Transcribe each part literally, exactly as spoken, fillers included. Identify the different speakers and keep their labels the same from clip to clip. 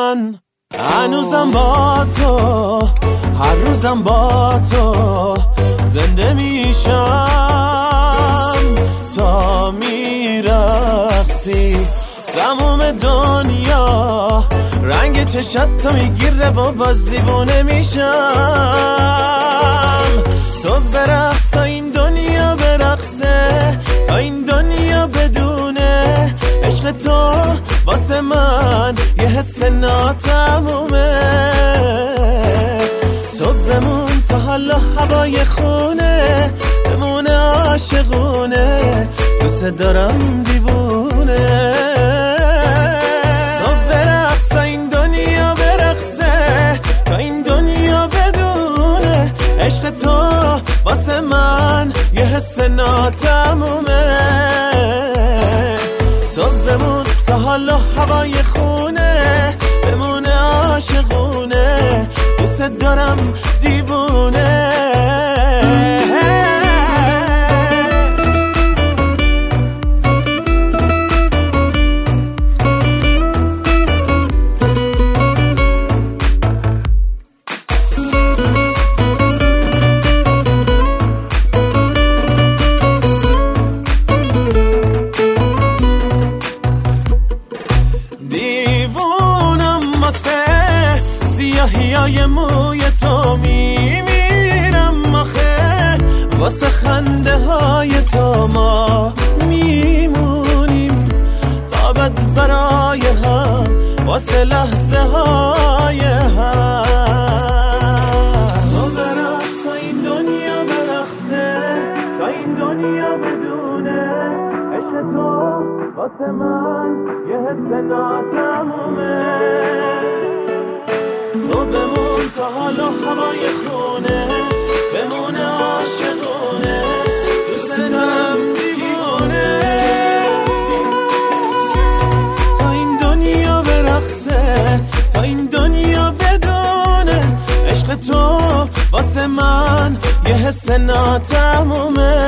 Speaker 1: من هنوزم با تو، هر روزم با تو زنده میشم تا میرقصی. تموم دنیا رنگ چشات تو میگیره و باز دیوونه میشم. تو برقص تا این دنیا برقصه، تا این دنیا بدونه عشق تو واسه من یه حس ناتمومه. تو بمون تا حالا هوای خونه، بمونه عاشقونه، دوست دارم دیوونه. تو برقص تا این دنیا برقصه، تا این دنیا بدونه عشق تو واسه من یه حس ناتمومه. تو بمون تا حالا هوای خونه، بمونه عاشقونه، دوست دارم دیوونه. سیاهیای موی تو میمیرم آخه، واسه خنده های تو ما میمونیم تا بد برای هم، واسه لحظه های هم. تو برقص تا این دنیا برقصه، تا این دنیا بدونه عشق تو واسه من یه حس ناتمومه. تو بمون تا حالا هوای خونه، بمونه عاشقونه، دوست دارم دیوونه. تا این دنیا برقصه، تا این دنیا بدونه عشق تو واسه من یه حس ناتمومه.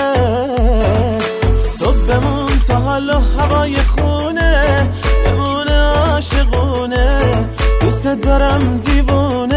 Speaker 1: تو بمون تا حالا هوای خونه، بمونه عاشقونه، دوست دارم دیوونه.